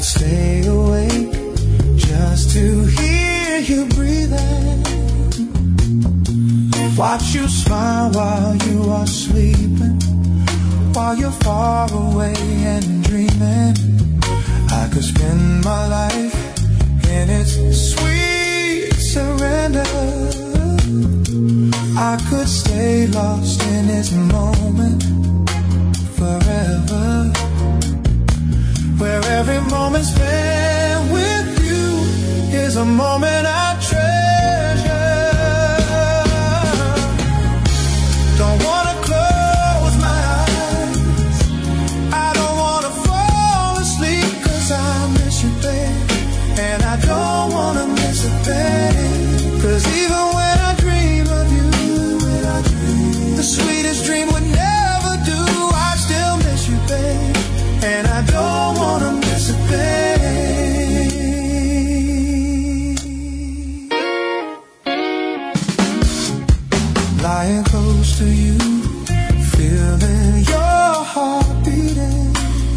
stay awake just to hear you breathing. Watch you smile while you are sleeping, while you're far away and dreaming. I could spend my life in its sweet surrender. I could stay lost in this moment forever, where every moment spent with you is a moment I treasure. Don't wanna close my eyes, I don't wanna fall asleep, 'cause I miss you, babe, and I don't wanna miss a thing. 'Cause even when I dream of you, the sweetest dream would never do. I still miss you, babe, and I don't wanna miss a thing. Lying close to you, feeling your heart beating,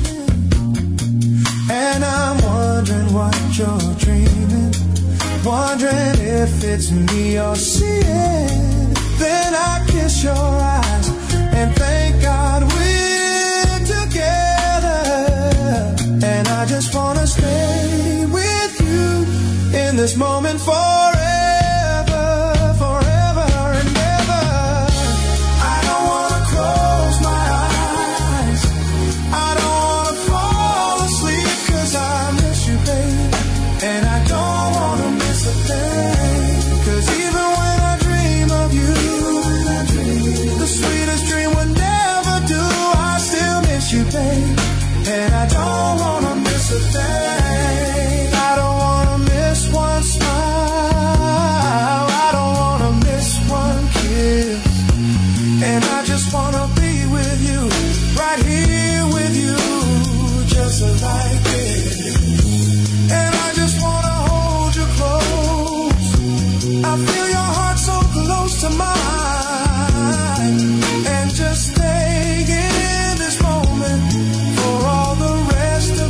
and I'm wondering what you're dreaming, wondering if it's me you're seeing. Then I kiss your eyes and thank God we're together. And I just wanna stay with you in this moment forever, forever and ever. I don't wanna close my eyes, I don't wanna fall asleep, 'cause I miss you, babe, and I don't wanna miss a thing. 'Cause even when I dream of you, the sweetest dream would never do. I still miss you, babe, and I don't wanna miss a thing. I don't wanna miss one smile, I don't wanna miss one kiss, and I just wanna be with you, right here with you, just like this. And I just wanna hold you close, I feel your heart so close to mine, and just stay in this moment for all the rest of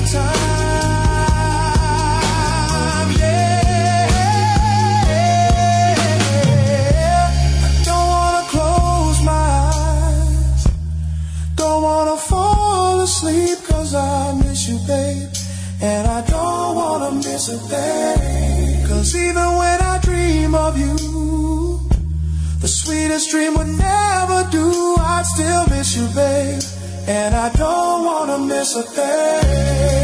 time. Yeah, I don't wanna close my eyes, don't wanna fall asleep, 'cause I miss you, babe, and I don't wanna miss a thing. 'Cause even when I dream of you, the sweetest dream would never do. I'd still miss you, babe, and I don't wanna miss a thing.